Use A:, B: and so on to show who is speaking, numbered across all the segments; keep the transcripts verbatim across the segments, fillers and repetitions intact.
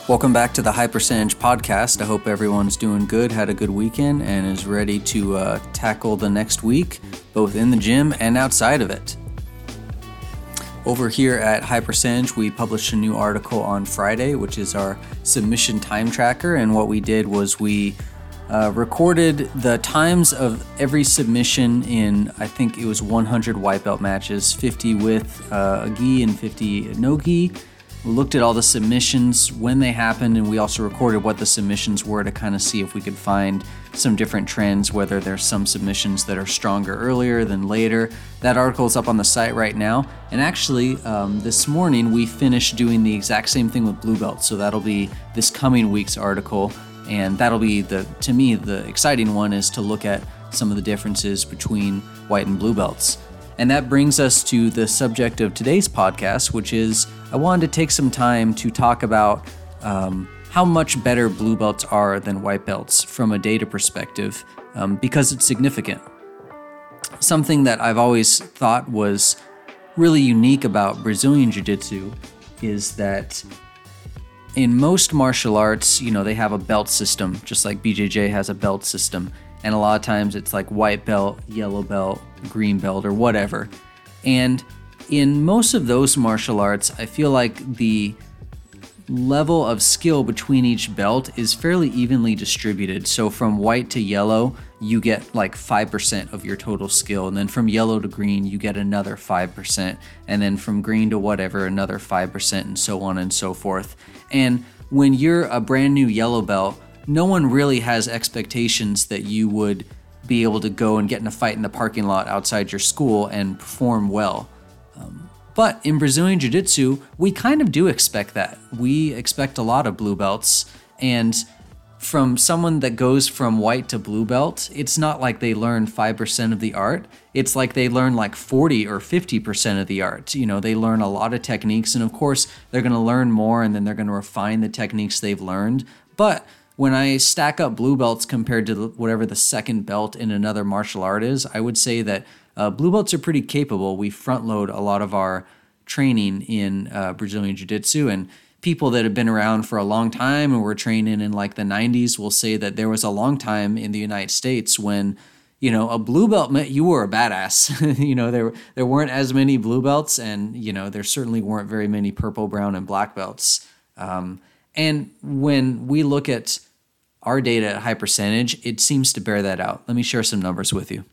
A: Welcome back to the High Percentage Podcast. I hope everyone's doing good, had a good weekend, and is ready to uh, tackle the next week, both in the gym and outside of it. Over here at High Percentage, we published a new article on Friday, which is our submission time tracker, and what we did was we uh, recorded the times of every submission in, I think it was one hundred white belt matches, fifty with uh, a gi and fifty no gi. We looked at all the submissions when they happened, and we also recorded what the submissions were to kind of see if we could find some different trends, whether there's some submissions that are stronger earlier than later. That article is up on the site right now. And actually, um, this morning we finished doing the exact same thing with blue belts. So that'll be this coming week's article. And that'll be, the to me, the exciting one is to look at some of the differences between white and blue belts. And that brings us to the subject of today's podcast, which is I wanted to take some time to talk about um, how much better blue belts are than white belts from a data perspective, um, because it's significant. Something that I've always thought was really unique about Brazilian Jiu-Jitsu is that in most martial arts, you know, they have a belt system, just like B J J has a belt system. And a lot of times it's like white belt, yellow belt, green belt, or whatever. And in most of those martial arts, I feel like the level of skill between each belt is fairly evenly distributed. So from white to yellow, you get like five percent of your total skill. And then from yellow to green, you get another five percent. And then from green to whatever, another five percent, and so on and so forth. And when you're a brand new yellow belt, no one really has expectations that you would be able to go and get in a fight in the parking lot outside your school and perform well. Um, but in Brazilian Jiu-Jitsu, we kind of do expect that. We expect a lot of blue belts, and from someone that goes from white to blue belt, it's not like they learn five percent of the art. It's like they learn like forty or fifty percent of the art. You know, they learn a lot of techniques, and of course, they're going to learn more, and then they're going to refine the techniques they've learned. But when I stack up blue belts compared to whatever the second belt in another martial art is, I would say that uh, blue belts are pretty capable. We front load a lot of our training in uh, Brazilian Jiu-Jitsu, and people that have been around for a long time and were training in like the nineties will say that there was a long time in the United States when, you know, a blue belt meant you were a badass. you know, there there weren't as many blue belts, and, you know, there certainly weren't very many purple, brown, and black belts. Um, and when we look at our data at High Percentage, it seems to bear that out. Let me share some numbers with you.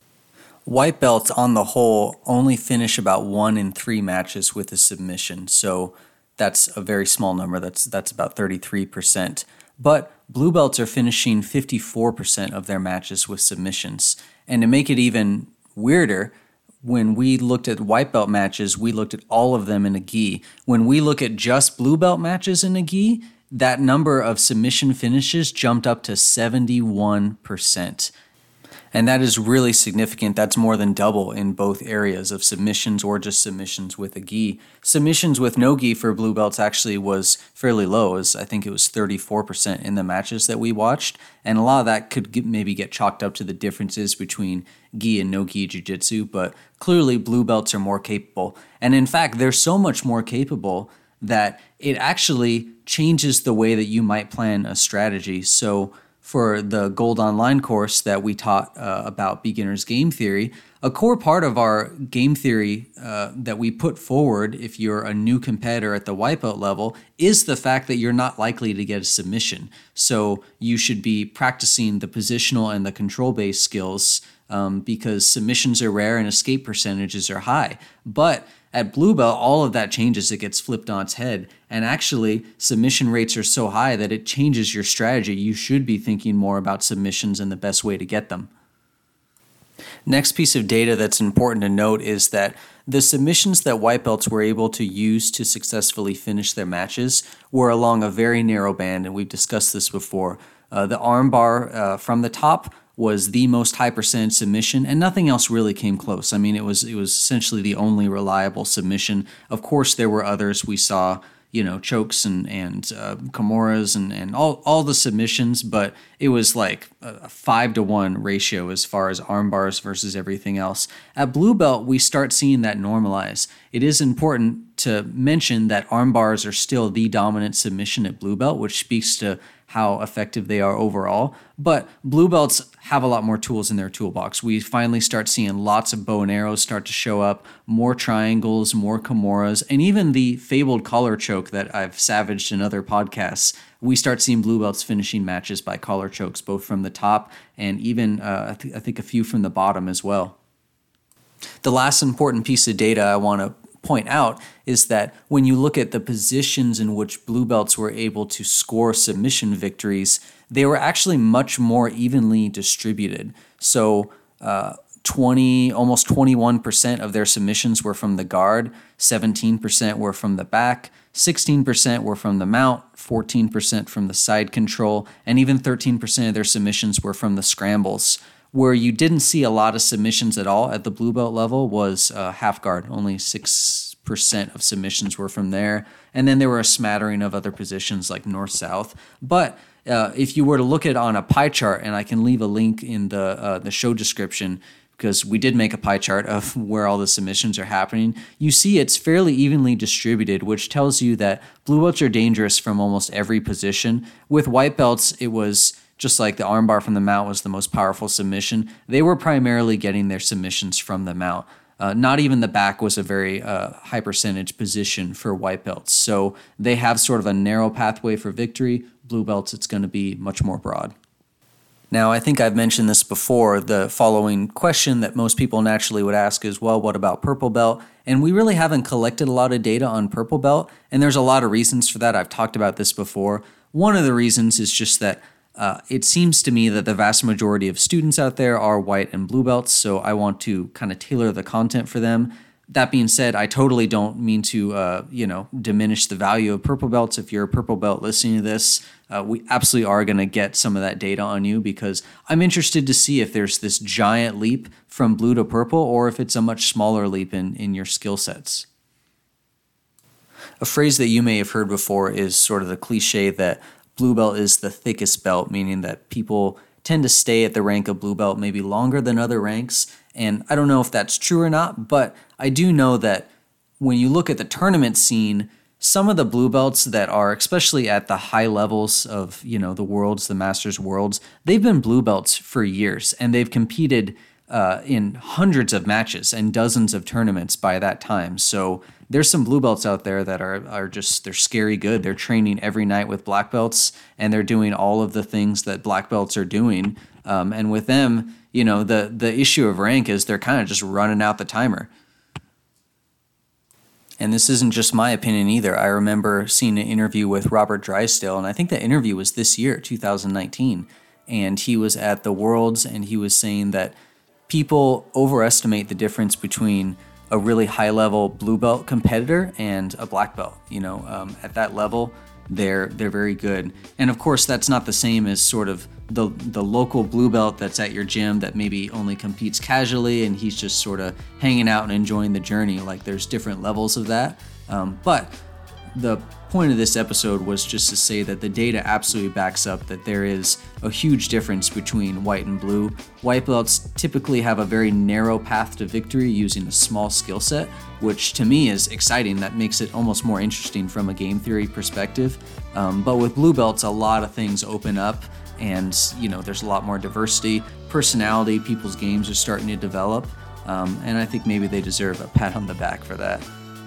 A: White belts on the whole only finish about one in three matches with a submission. So that's a very small number. That's that's about thirty-three percent. But blue belts are finishing fifty-four percent of their matches with submissions. And to make it even weirder, when we looked at white belt matches, we looked at all of them in a gi. When we look at just blue belt matches in a gi, that number of submission finishes jumped up to seventy-one percent. And that is really significant. That's more than double in both areas of submissions or just submissions with a gi. Submissions with no gi for blue belts actually was fairly low, as I think it was thirty-four percent in the matches that we watched. And a lot of that could get, maybe get chalked up to the differences between gi and no gi jiu-jitsu, but clearly blue belts are more capable. And in fact, they're so much more capable that it actually changes the way that you might plan a strategy. So for the Gold Online course that we taught uh, about beginner's game theory, a core part of our game theory uh, that we put forward if you're a new competitor at the white belt level is the fact that you're not likely to get a submission. So you should be practicing the positional and the control-based skills um, because submissions are rare and escape percentages are high. But at blue belt, all of that changes. It gets flipped on its head. And actually, submission rates are so high that it changes your strategy. You should be thinking more about submissions and the best way to get them. Next piece of data that's important to note is that the submissions that white belts were able to use to successfully finish their matches were along a very narrow band, and we've discussed this before. Uh, the arm bar uh, from the top was the most high percentage submission, and nothing else really came close. I mean, it was it was essentially the only reliable submission. Of course, there were others. We saw, you know, chokes and and uh, Kimuras and and all all the submissions, but it was like a five to one ratio as far as arm bars versus everything else. At blue belt, we start seeing that normalize. It is important to mention that arm bars are still the dominant submission at blue belt, which speaks to how effective they are overall. But blue belts have a lot more tools in their toolbox. We finally start seeing lots of bow and arrows start to show up, more triangles, more kimuras, and even the fabled collar choke that I've savaged in other podcasts. We start seeing blue belts finishing matches by collar chokes, both from the top and even, uh, I, th- I think, a few from the bottom as well. The last important piece of data I want to point out is that when you look at the positions in which blue belts were able to score submission victories, they were actually much more evenly distributed. So uh, twenty, almost twenty-one percent of their submissions were from the guard, seventeen percent were from the back, sixteen percent were from the mount, fourteen percent from the side control, and even thirteen percent of their submissions were from the scrambles. Where you didn't see a lot of submissions at all at the blue belt level was uh, half guard. Only six percent of submissions were from there. And then there were a smattering of other positions like north-south. But uh, if you were to look at it on a pie chart, and I can leave a link in the uh, the show description, because we did make a pie chart of where all the submissions are happening, you see it's fairly evenly distributed, which tells you that blue belts are dangerous from almost every position. With white belts, it was just like the armbar from the mount was the most powerful submission. They were primarily getting their submissions from the mount. Uh, not even the back was a very uh, high percentage position for white belts. So they have sort of a narrow pathway for victory. Blue belts, it's going to be much more broad. Now, I think I've mentioned this before. The following question that most people naturally would ask is, well, what about purple belt? And we really haven't collected a lot of data on purple belt, and there's a lot of reasons for that. I've talked about this before. One of the reasons is just that Uh, it seems to me that the vast majority of students out there are white and blue belts, so I want to kind of tailor the content for them. That being said, I totally don't mean to, uh, you know, diminish the value of purple belts. If you're a purple belt listening to this, uh, we absolutely are going to get some of that data on you, because I'm interested to see if there's this giant leap from blue to purple or if it's a much smaller leap in, in your skill sets. A phrase that you may have heard before is sort of the cliche that blue belt is the thickest belt, meaning that people tend to stay at the rank of blue belt maybe longer than other ranks. And I don't know if that's true or not, but I do know that when you look at the tournament scene, some of the blue belts that are, especially at the high levels of, you know, the worlds, the Masters worlds, they've been blue belts for years, and they've competed uh, in hundreds of matches and dozens of tournaments by that time. So there's some blue belts out there that are are just, they're scary good. They're training every night with black belts, and they're doing all of the things that black belts are doing. Um, and with them, you know, the, the issue of rank is they're kind of just running out the timer. And this isn't just my opinion either. I remember seeing an interview with Robert Drysdale, and I think the interview was this year, two thousand nineteen. And he was at the Worlds, and he was saying that people overestimate the difference between a really high-level blue belt competitor and a black belt. You know, um, at that level, they're they're very good. And of course, that's not the same as sort of the the local blue belt that's at your gym that maybe only competes casually and he's just sort of hanging out and enjoying the journey. Like, there's different levels of that. Um, but the point of this episode was just to say that the data absolutely backs up that there is a huge difference between white and blue. White belts typically have a very narrow path to victory using a small skill set, which to me is exciting. That makes it almost more interesting from a game theory perspective. Um, but with blue belts, a lot of things open up, and you know, there's a lot more diversity, personality, people's games are starting to develop, um, and I think maybe they deserve a pat on the back for that.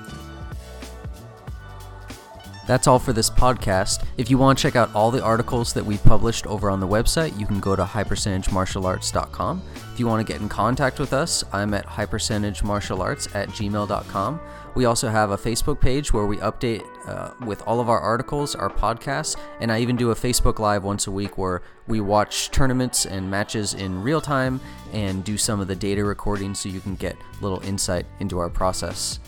A: That's all for this podcast. If you want to check out all the articles that we've published over on the website, you can go to high percentage martial arts dot com. If you want to get in contact with us, I'm at high percentage martial arts at gmail dot com. We also have a Facebook page where we update uh, with all of our articles, our podcasts, and I even do a Facebook Live once a week where we watch tournaments and matches in real time and do some of the data recording so you can get a little insight into our process.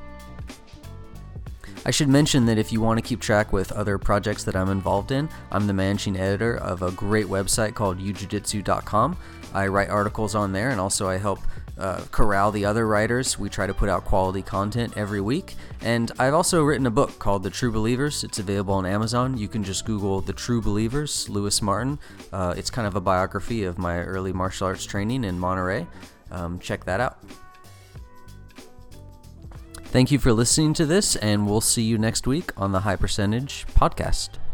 A: I should mention that if you want to keep track with other projects that I'm involved in, I'm the managing editor of a great website called u jiu jitsu dot com. I write articles on there, and also I help uh, corral the other writers. We try to put out quality content every week. And I've also written a book called The True Believers. It's available on Amazon. You can just Google The True Believers, Lewis Martin. Uh, it's kind of a biography of my early martial arts training in Monterey. Um, check that out. Thank you for listening to this, and we'll see you next week on the High Percentage Podcast.